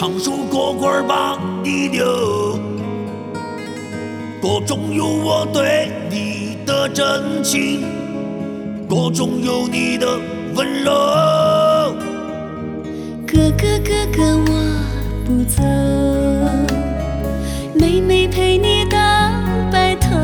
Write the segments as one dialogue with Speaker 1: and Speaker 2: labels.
Speaker 1: 唱首歌歌把你留，歌中有我对你的真情，歌中有你的温柔。
Speaker 2: 哥哥哥哥，我不走，妹妹陪你到白头，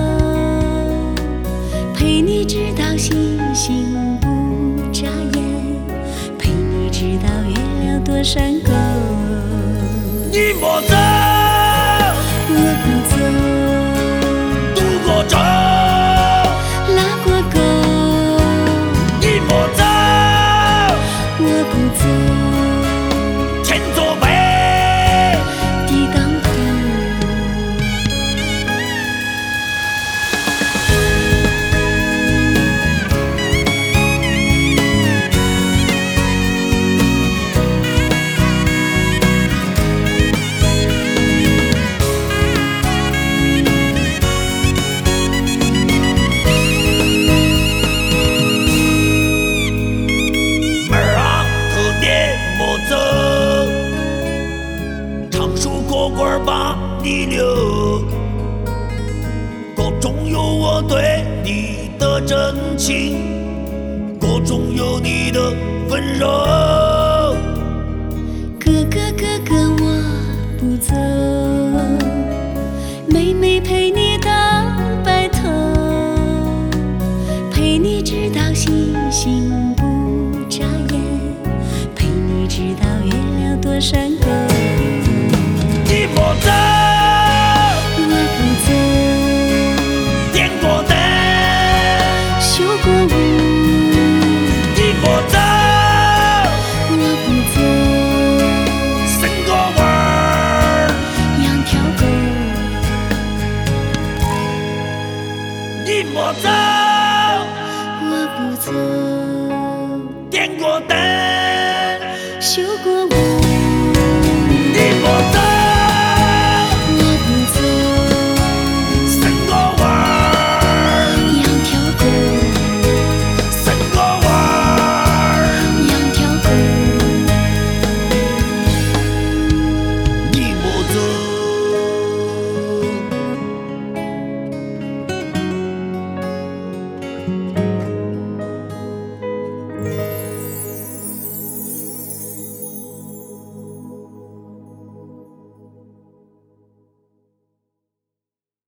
Speaker 2: 陪你直到星星不眨眼，陪你直到月亮多闪过。
Speaker 1: 你莫走，
Speaker 2: 我不走，
Speaker 1: 渡过舟，
Speaker 2: 拉过沟。
Speaker 1: 你莫走，
Speaker 2: 我不走，
Speaker 1: 前座杯，
Speaker 2: 抵挡途。
Speaker 1: 走，唱首歌歌把你留，歌中有我对你的真情，歌中有你的温柔。
Speaker 2: 哥哥哥哥，我不走，妹妹陪你到白头，陪你直到星星不眨眼，陪你直到月亮多闪过。